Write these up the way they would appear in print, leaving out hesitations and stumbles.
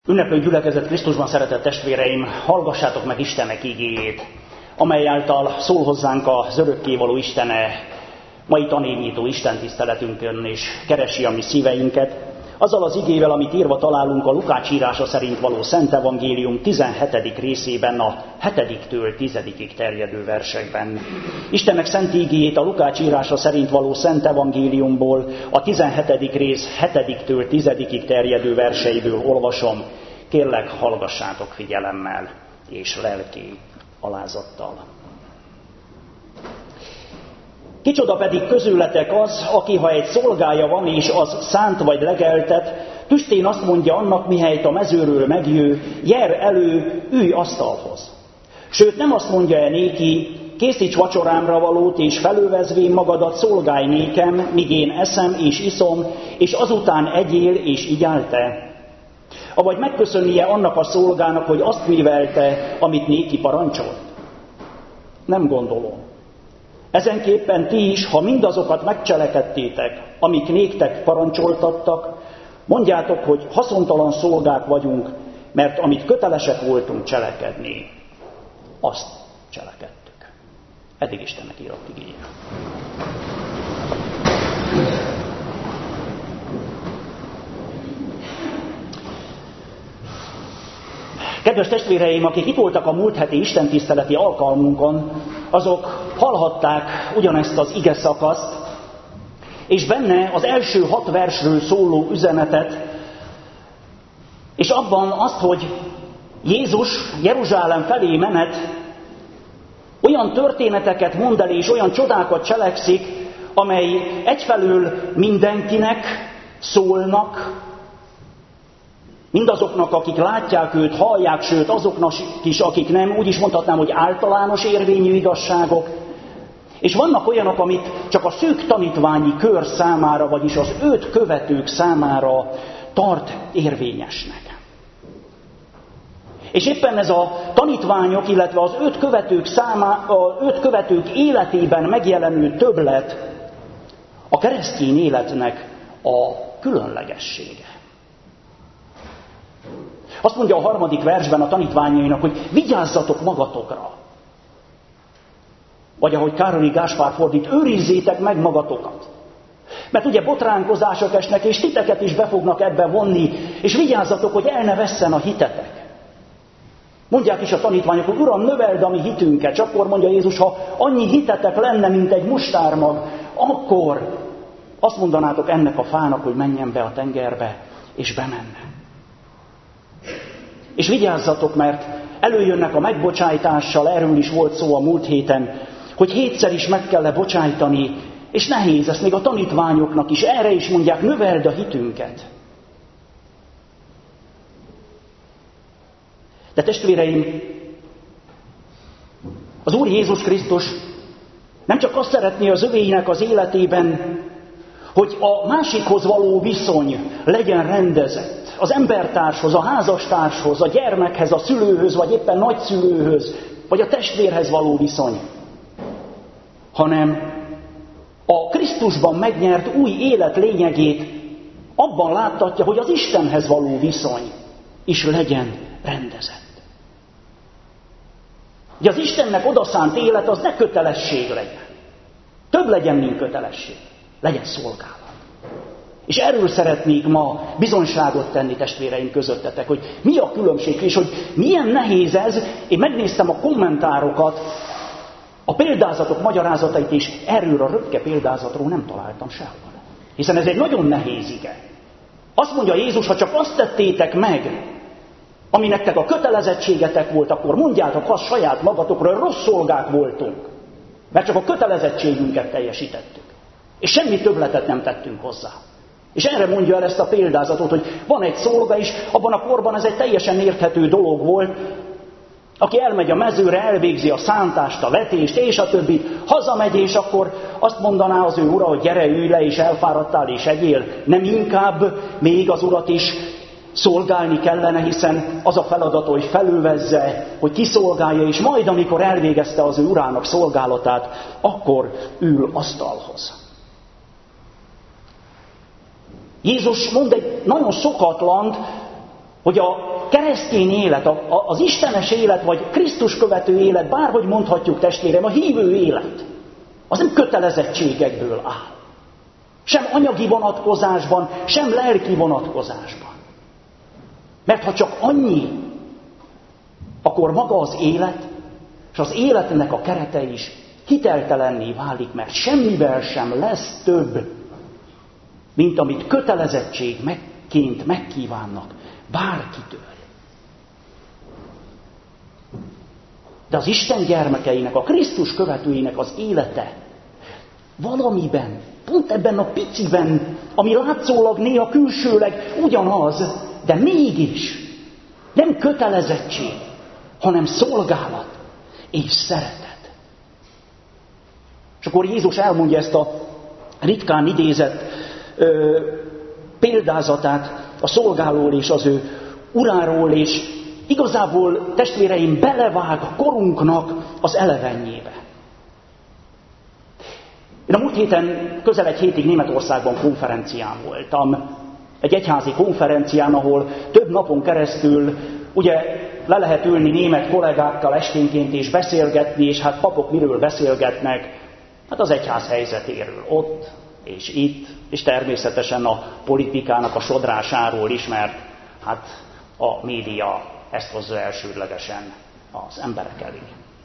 Ünneplő gyülekezet Krisztusban, szeretett testvéreim, hallgassátok meg Istennek igéjét, amely által szól hozzánk az örökkévaló Istene mai tanévnyitó istentiszteletünkön, és keresi a mi szíveinket, azzal az igével, amit írva találunk a Lukács írása szerint való Szent Evangélium 17. részében, a 7-től 10-ig terjedő versekben. Istennek szent igéjét a Lukács írása szerint való Szent Evangéliumból, a 17. rész 7-től 10-ig terjedő verseiből olvasom. Kérlek, hallgassátok figyelemmel és lelki alázattal. Kicsoda pedig közületek az, aki, ha egy szolgája van, és az szánt vagy legeltet, tüstén azt mondja annak, mihelyt a mezőről megjő, jár elő, ülj asztalhoz. Sőt, nem azt mondja néki, készíts vacsorámra valót, és felővezvén magadat szolgálj nékem, míg én eszem és iszom, és azután egyél és igyál te. Avagy megköszönnie annak a szolgának, hogy azt művelte, amit néki parancsolt? Nem gondolom. Ezenképpen ti is, ha mindazokat megcselekedtétek, amik néktek parancsoltattak, mondjátok, hogy haszontalan szolgák vagyunk, mert amit kötelesek voltunk cselekedni, azt cselekedtük. Eddig Istennek írott igéje. Kedves testvéreim, akik itt voltak a múlt heti istentiszteleti alkalmunkon, azok hallhatták ugyanezt az ige szakaszt, és benne az első 6 versről szóló üzenetet, és abban azt, hogy Jézus Jeruzsálem felé menet olyan történeteket mond el, és olyan csodákat cselekszik, amely egyfelől mindenkinek szólnak, mindazoknak, akik látják őt, hallják, sőt azoknak is, akik nem, úgy is mondhatnám, hogy általános érvényű igazságok. És vannak olyanok, amit csak a szűk tanítványi kör számára, vagyis az őt követők számára tart érvényesnek. És éppen ez a tanítványok, illetve az őt követők életében megjelenő többlet a keresztény életnek a különlegessége. Azt mondja a 3. versben a tanítványainak, hogy vigyázzatok magatokra. Vagy ahogy Károli Gáspár fordít, őrizzétek meg magatokat. Mert ugye botránkozások esnek, és titeket is be fognak ebbe vonni, és vigyázzatok, hogy el ne vesszen a hitetek. Mondják is a tanítványok, hogy Uram, növeld a mi hitünket. És akkor mondja Jézus, ha annyi hitetek lenne, mint egy mustármag, akkor azt mondanátok ennek a fának, hogy menjen be a tengerbe, és bemenne. És vigyázzatok, mert előjönnek a megbocsájtással, erről is volt szó a múlt héten, hogy 7-szer is meg kell bocsájtani, és nehéz, ezt még a tanítványoknak is, erre is mondják, növeld a hitünket. De testvéreim, az Úr Jézus Krisztus nem csak azt szeretné az övéinek az életében, hogy a másikhoz való viszony legyen rendezett, az embertárshoz, a házastárshoz, a gyermekhez, a szülőhöz, vagy éppen nagyszülőhöz, vagy a testvérhez való viszony, hanem a Krisztusban megnyert új élet lényegét abban láttatja, hogy az Istenhez való viszony is legyen rendezett. Ugye az Istennek odaszánt élet az ne kötelesség legyen. Több legyen, mint kötelesség. Legyen szolgálat. És erről szeretnék ma bizonyságot tenni, testvéreim, közöttetek, hogy mi a különbség, és hogy milyen nehéz ez. Én megnéztem a kommentárokat, a példázatok magyarázatait, és erről a röpke példázatról nem találtam sehol. Hiszen ez egy nagyon nehéz ige. Azt mondja Jézus, ha csak azt tettétek meg, ami nektek a kötelezettségetek volt, akkor mondjátok azt saját magatokra, hogy rossz szolgák voltunk. Mert csak a kötelezettségünket teljesítettük. És semmi többletet nem tettünk hozzá. És erre mondja el ezt a példázatot, hogy van egy szolga is, abban a korban ez egy teljesen érthető dolog volt, aki elmegy a mezőre, elvégzi a szántást, a vetést, és a többi, hazamegy, és akkor azt mondaná az ő ura, hogy gyere, ülj le, és elfáradtál, és egyél. Nem inkább még az urat is szolgálni kellene, hiszen az a feladata, hogy felülvezze, hogy kiszolgálja, és majd, amikor elvégezte az ő urának szolgálatát, akkor ül asztalhoz. Jézus mond egy nagyon szokatlant, hogy a keresztény élet, az istenes élet, vagy Krisztus követő élet, bárhogy mondhatjuk testvérem, a hívő élet, az nem kötelezettségekből áll. Sem anyagi vonatkozásban, sem lelki vonatkozásban. Mert ha csak annyi, akkor maga az élet, és az életnek a kerete is hiteltelenné válik, mert semmivel sem lesz több, mint amit kötelezettségként megkívánnak bárkitől. De az Isten gyermekeinek, a Krisztus követőinek az élete valamiben, pont ebben a piciben, ami látszólag néha külsőleg ugyanaz, de mégis nem kötelezettség, hanem szolgálat és szeretet. És akkor Jézus elmondja ezt a ritkán idézett példázatát a szolgálóról és az ő uráról, és igazából, testvéreim, belevág a korunknak az elevenjébe. Én a múlt héten, közel egy hétig Németországban konferencián voltam. Egy egyházi konferencián, ahol több napon keresztül ugye le lehet ülni német kollégákkal esténként és beszélgetni, és hát papok miről beszélgetnek? Hát az egyház helyzetéről ott és itt, és természetesen a politikának a sodrásáról is, mert hát a média ezt hozza elsődlegesen az emberek elé.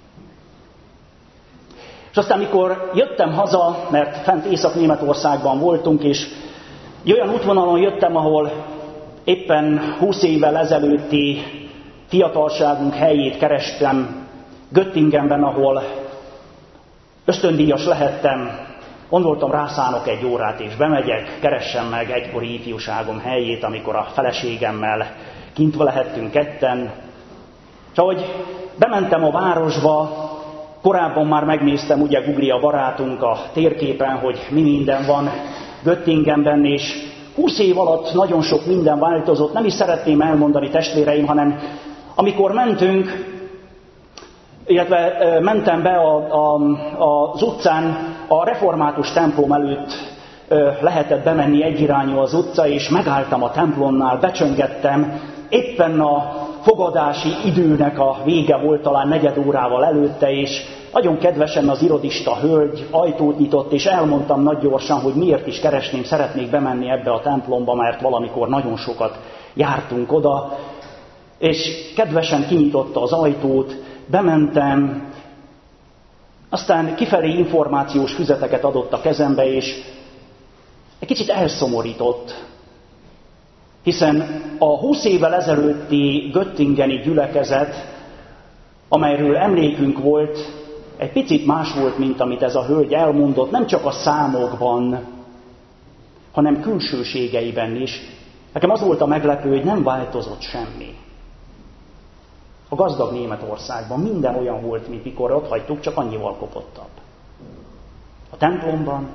És aztán, mikor jöttem haza, mert fent Észak-Németországban voltunk, és egy olyan útvonalon jöttem, ahol éppen 20 évvel ezelőtti fiatalságunk helyét kerestem, Göttingenben, ahol ösztöndíjas lehettem, gondoltam, rászánok egy órát, és bemegyek, keressem meg egykori ifjúságom helyét, amikor a feleségemmel kint lehettünk ketten. És ahogy bementem a városba, korábban már megnéztem, ugye Gugli a barátunk a térképen, hogy mi minden van Göttingenben, és 20 év alatt nagyon sok minden változott. Nem is szeretném elmondani, testvéreim, hanem amikor mentünk, illetve mentem be az utcán, a református templom előtt lehetett bemenni egyirányú az utca, és megálltam a templomnál, becsöngettem, éppen a fogadási időnek a vége volt, talán 4 órával előtte, és nagyon kedvesen az irodista hölgy ajtót nyitott, és elmondtam nagy gyorsan, hogy miért is keresném, szeretnék bemenni ebbe a templomba, mert valamikor nagyon sokat jártunk oda, és kedvesen kinyitotta az ajtót, bementem, aztán kifelé információs füzeteket adott a kezembe, és egy kicsit elszomorított, hiszen a 20 évvel ezelőtti göttingeni gyülekezet, amelyről emlékünk volt, egy picit más volt, mint amit ez a hölgy elmondott, nem csak a számokban, hanem külsőségeiben is. Nekem az volt a meglepő, hogy nem változott semmi. A gazdag Németországban minden olyan volt, mint mikor ott hagytuk, csak annyival kopottabb. A templomban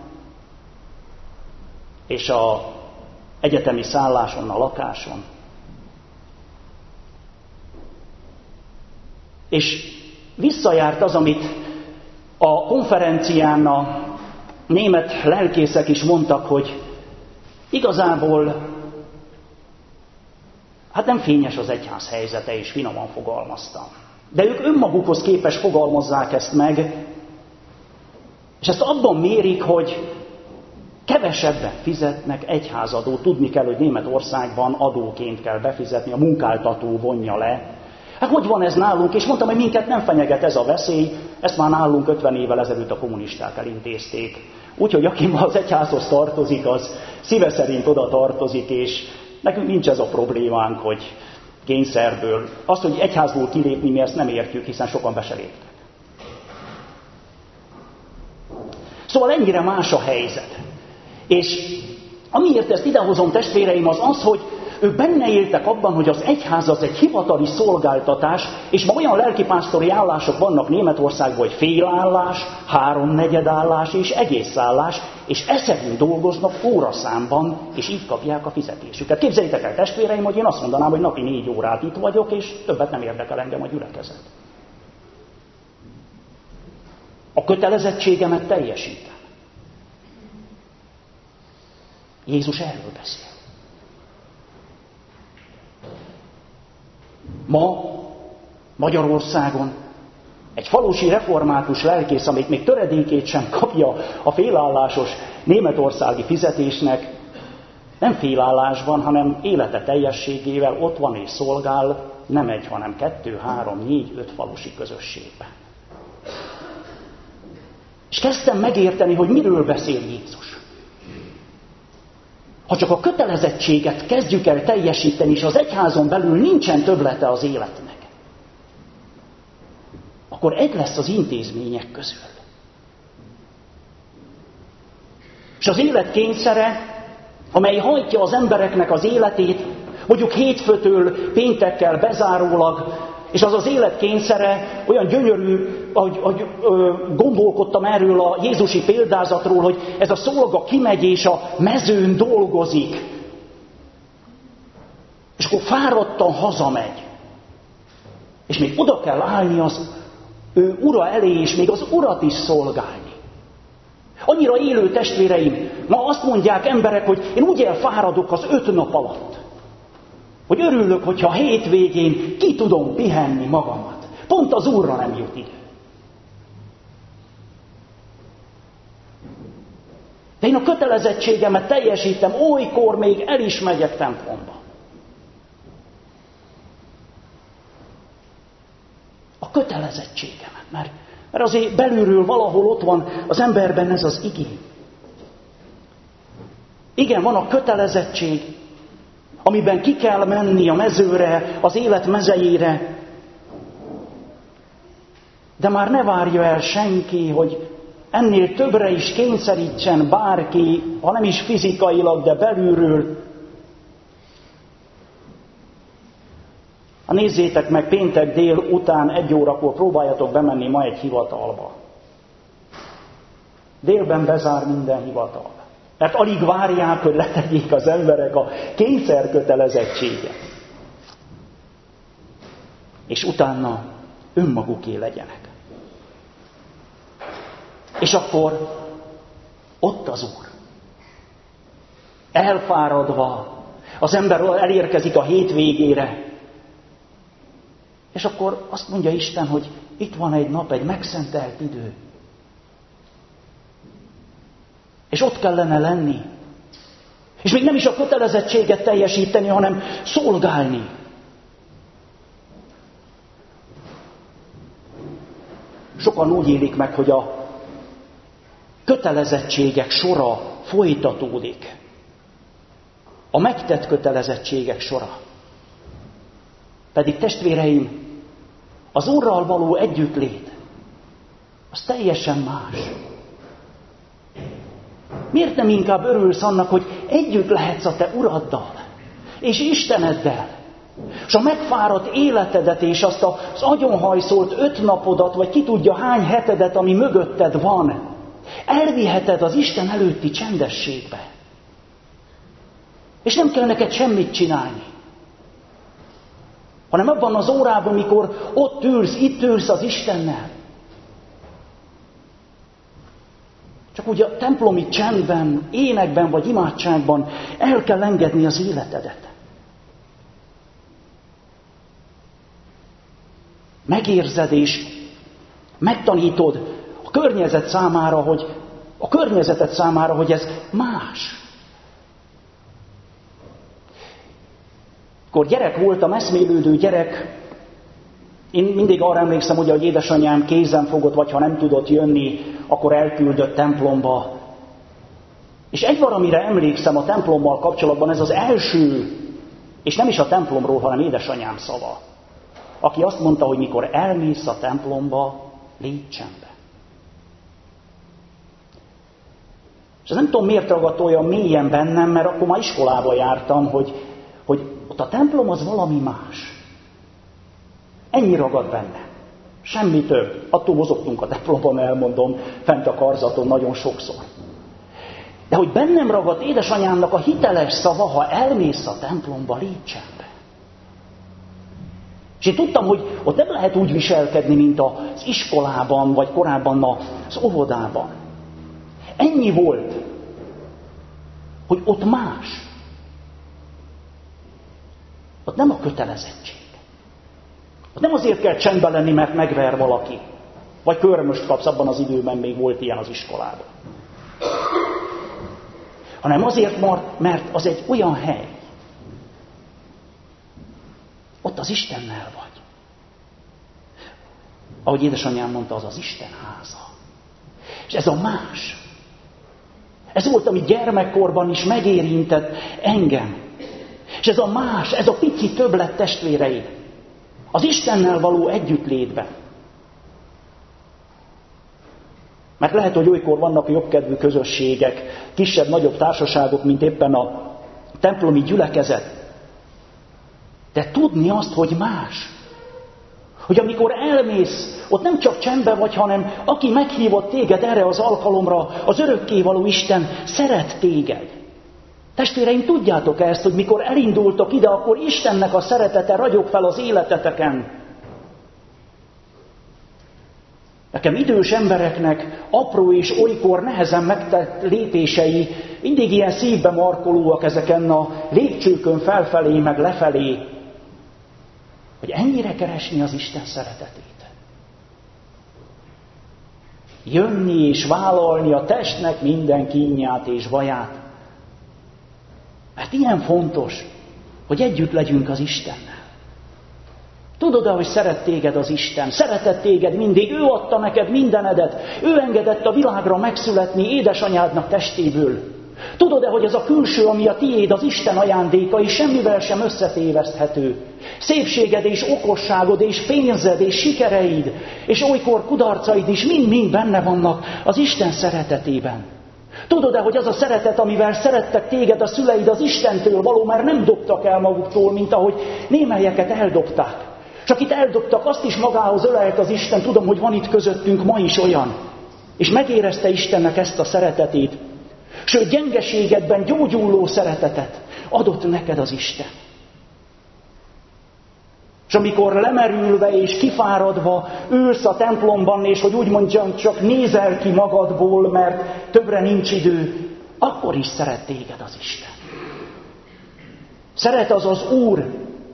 és az egyetemi szálláson, a lakáson. És visszajárt az, amit a konferencián a német lelkészek is mondtak, hogy igazából hát nem fényes az egyház helyzete, és finoman fogalmaztam. De ők önmagukhoz képest fogalmazzák ezt meg, és ezt abban mérik, hogy kevesebben fizetnek egyházadót. Tudni kell, hogy Németországban adóként kell befizetni, a munkáltató vonja le. Hát hogy van ez nálunk? És mondtam, hogy minket nem fenyeget ez a veszély, ezt már nálunk 50 évvel ezelőtt a kommunisták elintézték. Úgyhogy aki ma az egyházhoz tartozik, az szíve szerint oda tartozik, és nekünk nincs ez a problémánk, hogy kényszerből. Azt, hogy egyházból kilépni, mi ezt nem értjük, hiszen sokan be se léptek. Szóval ennyire más a helyzet. És amiért ezt idehozom, testvéreim, az az, hogy ők benne éltek abban, hogy az egyház az egy hivatali szolgáltatás, és ma olyan lelkipásztori állások vannak Németországban, hogy félállás, 3/4 állás és egész állás, és e szerint dolgoznak óraszámban, és így kapják a fizetésüket. Képzeljétek el, testvéreim, hogy én azt mondanám, hogy napi 4 órát itt vagyok, és többet nem érdekel engem a gyülekezet. A kötelezettségemet teljesítem. Jézus erről beszél. Ma Magyarországon egy falusi református lelkész, amelyik még töredékét sem kapja a félállásos németországi fizetésnek, nem félállásban, hanem élete teljességével ott van és szolgál, nem egy, hanem 2, 3, 4, 5 falusi közösségben. És kezdtem megérteni, hogy miről beszél Jézus. Ha csak a kötelezettséget kezdjük el teljesíteni, és az egyházon belül nincsen többlete az életnek, akkor egy lesz az intézmények közül. És az élet kényszere, amely hajtja az embereknek az életét, mondjuk hétfőtől péntekkel bezárólag, és az az élet kényszere olyan gyönyörű, hogy gondolkodtam erről a jézusi példázatról, hogy ez a szolga kimegy és a mezőn dolgozik. És akkor fáradtan hazamegy. És még oda kell állni az ő ura elé, és még az urat is szolgálni. Annyira élő testvéreim, ma azt mondják emberek, hogy én úgy elfáradok az 5 nap alatt, hogy örülök, hogyha a hétvégén ki tudom pihenni magamat. Pont az Úrra nem jut idő. De én a kötelezettségemet teljesítem, olykor még el is megyek templomba. A kötelezettségemet, mert azért belülről valahol ott van az emberben ez az igény. Igen, van a kötelezettség, amiben ki kell menni a mezőre, az élet mezejére, de már ne várja el senki, hogy ennél többre is kényszerítsen bárki, ha nem is fizikailag, de belülről. Nézzétek meg, péntek dél után 1 órakor próbáljatok bemenni ma egy hivatalba. Délben bezár minden hivatal. Mert alig várják, hogy letegyék az emberek a kényszerkötelezettséget. És utána önmaguké legyenek. És akkor ott az Úr. Elfáradva, az ember elérkezik a hétvégére, és akkor azt mondja Isten, hogy itt van egy nap, egy megszentelt idő. És ott kellene lenni. És még nem is a kötelezettséget teljesíteni, hanem szolgálni. Sokan úgy élik meg, hogy a kötelezettségek sora folytatódik. A megtett kötelezettségek sora. Pedig testvéreim, az Úrral való együttlét, az teljesen más. Miért nem inkább örülsz annak, hogy együtt lehetsz a te Uraddal, és Isteneddel, és a megfáradt életedet, és azt az agyonhajszolt 5 napodat, vagy ki tudja hány hetedet, ami mögötted van, elviheted az Isten előtti csendességbe. És nem kell neked semmit csinálni. Hanem abban az órában, mikor ott ülsz, itt ülsz az Istennel. Csak úgy a templomi csendben, énekben vagy imádságban el kell engedni az életedet. Megérzed és megtanítod a környezeted számára, hogy ez más. Akkor gyerek voltam, eszmélődő gyerek, én mindig arra emlékszem, ugye, hogy édesanyám kézen fogott, vagy ha nem tudott jönni, akkor elküldött templomba. És egy valamire emlékszem a templommal kapcsolatban, ez az első, és nem is a templomról, hanem édesanyám szava, aki azt mondta, hogy mikor elmész a templomba, légy csendben. És nem tudom, miért ragadt olyan mélyen bennem, mert akkor már iskolába jártam, hogy ott a templom az valami más. Ennyi ragad benne. Semmi több. Attól mozogtunk a templomban, elmondom, fent a karzaton nagyon sokszor. De hogy bennem ragadt édesanyámnak a hiteles szava, ha elmész a templomba, légy csendben. És én tudtam, hogy ott nem lehet úgy viselkedni, mint az iskolában, vagy korábban az óvodában. Ennyi volt, hogy ott más. Ott nem a kötelezettség. Nem azért kell csendben lenni, mert megver valaki. Vagy körmöst kapsz, abban az időben még volt ilyen az iskolában. Hanem azért, mert az egy olyan hely. Ott az Istennel vagy. Ahogy édesanyám mondta, az az Isten háza. És ez a más. Ez volt, ami gyermekkorban is megérintett engem. És ez a más, ez a pici többlet testvéreim. Az Istennel való együttlétben. Mert lehet, hogy olykor vannak jobbkedvű közösségek, kisebb-nagyobb társaságok, mint éppen a templomi gyülekezet. De tudni azt, hogy más. Hogy amikor elmész, ott nem csak csendben vagy, hanem aki meghívott téged erre az alkalomra, az örökkévaló Isten szeret téged. Testvéreim, tudjátok ezt, hogy mikor elindultok ide, akkor Istennek a szeretete ragyog fel az életeteken. Nekem idős embereknek apró és olykor nehezen megtett lépései mindig ilyen szívbe markolóak ezeken a lépcsőkön felfelé, meg lefelé, hogy ennyire keresni az Isten szeretetét. Jönni és vállalni a testnek minden kínját és baját. Mert ilyen fontos, hogy együtt legyünk az Istennel. Tudod, hogy szeret téged az Isten, szeretett téged mindig, ő adta neked mindenedet, ő engedett a világra megszületni édesanyádnak testéből. Tudod-e, hogy ez a külső, ami a tiéd, az Isten ajándéka, és semmivel sem összetéveszthető. Szépséged és okosságod és pénzed és sikereid, és olykor kudarcaid is mind-mind benne vannak az Isten szeretetében. Tudod-e, hogy az a szeretet, amivel szerettek téged a szüleid, az Istentől való, mert nem dobtak el maguktól, mint ahogy némelyeket eldobták. És akit eldobtak, azt is magához ölelt az Isten, tudom, hogy van itt közöttünk ma is olyan. És megérezte Istennek ezt a szeretetét. Sőt, gyengeségedben gyógyuló szeretetet adott neked az Isten. És amikor lemerülve és kifáradva ülsz a templomban, és hogy úgy mondjam, csak nézel ki magadból, mert többre nincs idő, akkor is szeret téged az Isten. Szeret az az Úr,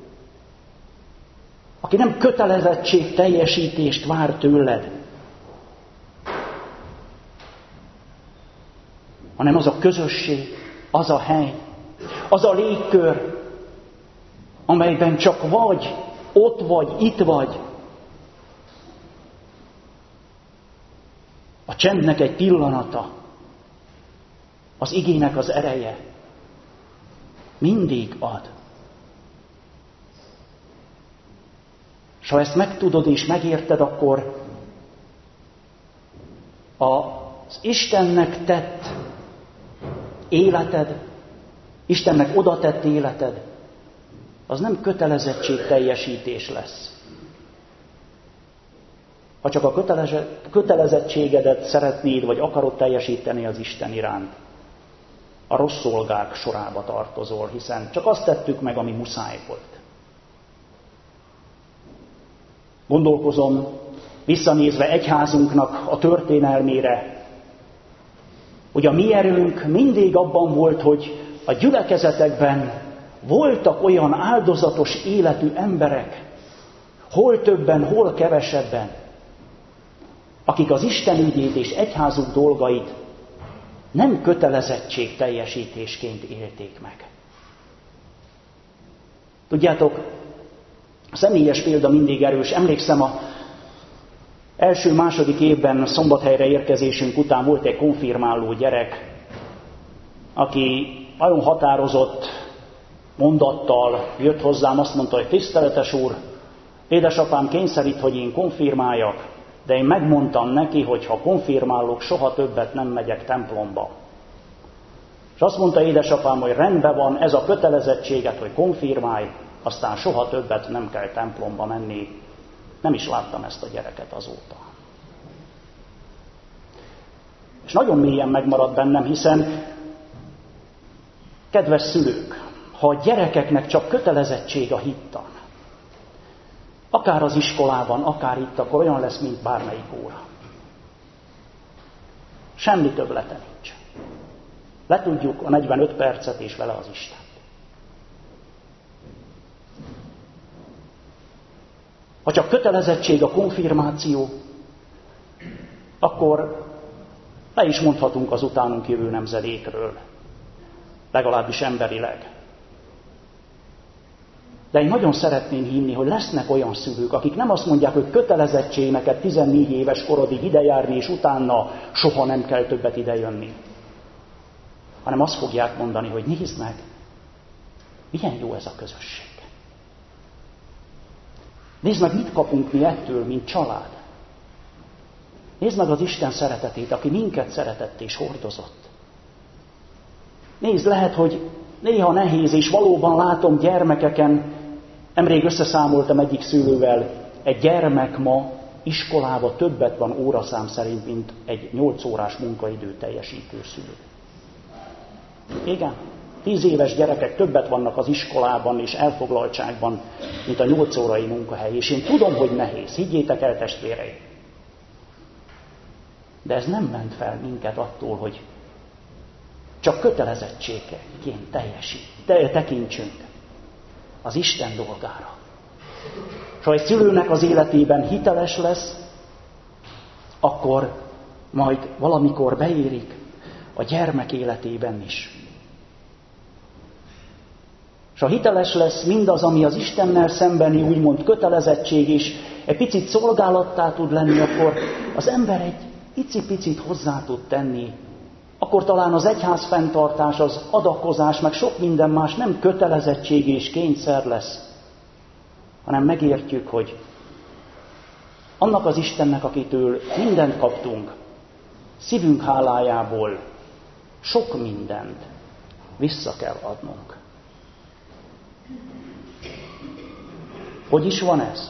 aki nem kötelezettség teljesítést vár tőled, hanem az a közösség, az a hely, az a légkör, amelyben csak vagy, ott vagy, itt vagy. A csendnek egy pillanata, az igének az ereje mindig ad. És ha ezt megtudod és megérted, akkor az Istennek tett életed, Istennek oda tett életed, az nem kötelezettségteljesítés lesz. Ha csak a kötelezettségedet szeretnéd, vagy akarod teljesíteni az Isten iránt, a rossz szolgák sorába tartozol, hiszen csak azt tettük meg, ami muszáj volt. Gondolkozom, visszanézve egyházunknak a történelmére, hogy a mi erőnk mindig abban volt, hogy a gyülekezetekben voltak olyan áldozatos életű emberek, hol többen, hol kevesebben, akik az Isten ügyét és egyházuk dolgait nem kötelezettség teljesítésként élték meg. Tudjátok, a személyes példa mindig erős. Emlékszem, az első-második évben Szombathelyre érkezésünk után volt egy konfirmáló gyerek, aki nagyon határozott mondattal jött hozzám, azt mondta, hogy tiszteletes úr, édesapám kényszerít, hogy én konfirmáljak, de én megmondtam neki, hogy ha konfirmálok, soha többet nem megyek templomba. És azt mondta édesapám, hogy rendben van, ez a kötelezettséget, hogy konfirmálj, aztán soha többet nem kell templomba menni. Nem is láttam ezt a gyereket azóta. És nagyon mélyen megmaradt bennem, hiszen kedves szülők, ha a gyerekeknek csak kötelezettség a hittan, akár az iskolában, akár itt, akkor olyan lesz, mint bármelyik óra. Semmi többlete nincs. Letudjuk a 45 percet, és vele az Isten. Ha csak kötelezettség a konfirmáció, akkor le is mondhatunk az utánunk jövő nemzedékről, legalábbis emberileg. De én nagyon szeretném hinni, hogy lesznek olyan szülők, akik nem azt mondják, hogy kötelezettség neked 14 éves korodig idejárni, és utána soha nem kell többet idejönni. Hanem azt fogják mondani, hogy nézd meg, milyen jó ez a közösség. Nézd meg, mit kapunk mi ettől, mint család. Nézd meg az Isten szeretetét, aki minket szeretett és hordozott. Nézd, lehet, hogy néha nehéz, és valóban látom gyermekeken, nemrég összeszámoltam egyik szülővel, egy gyermek ma iskolába többet van óraszám szerint, mint egy 8 órás munkaidő teljesítő szülő. Igen, 10 éves gyerekek többet vannak az iskolában és elfoglaltságban, mint a 8 órai munkahely. És én tudom, hogy nehéz, higgyétek el, testvéreim. De ez nem ment fel minket attól, hogy csak kötelezettségként tekintsünk az Isten dolgára. És ha egy szülőnek az életében hiteles lesz, akkor majd valamikor beérik a gyermek életében is. És ha hiteles lesz mindaz, ami az Istennel szembeni úgymond kötelezettség is, egy picit szolgálattá tud lenni, akkor az ember egy icipicit hozzá tud tenni. Akkor talán az egyház fenntartás, az adakozás, meg sok minden más nem kötelezettség és kényszer lesz, hanem megértjük, hogy annak az Istennek, akitől mindent kaptunk, szívünk hálájából sok mindent vissza kell adnunk. Hogy is van ez?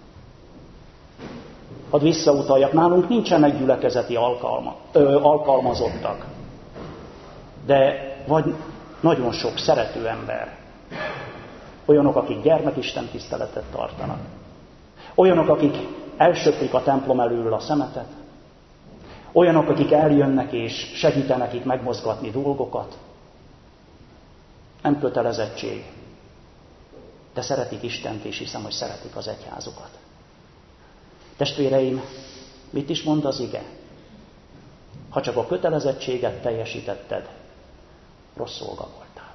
Hadd visszautaljak, nálunk nincsenek gyülekezeti alkalmazottak, de vagy nagyon sok szerető ember. Olyanok, akik gyermekisten tiszteletet tartanak. Olyanok, akik elsöprik a templom elől a szemetet. Olyanok, akik eljönnek és segítenek itt megmozgatni dolgokat. Nem kötelezettség, de szeretik Istent, és hiszem, hogy szeretik az egyházukat. Testvéreim, mit is mond az ige? Ha csak a kötelezettséget teljesítetted, rossz szolga voltál.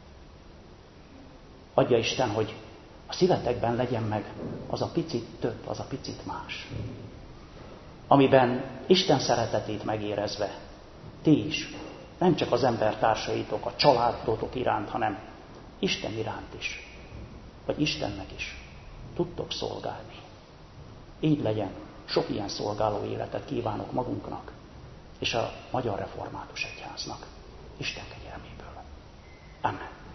Adja Isten, hogy a szívetekben legyen meg az a picit több, az a picit más. Amiben Isten szeretetét megérezve, ti is, nem csak az embertársaitok, a családotok iránt, hanem Isten iránt is, vagy Istennek is tudtok szolgálni. Így legyen, sok ilyen szolgáló életet kívánok magunknak, és a Magyar Református Egyháznak. Isten kegyelméből. Amen.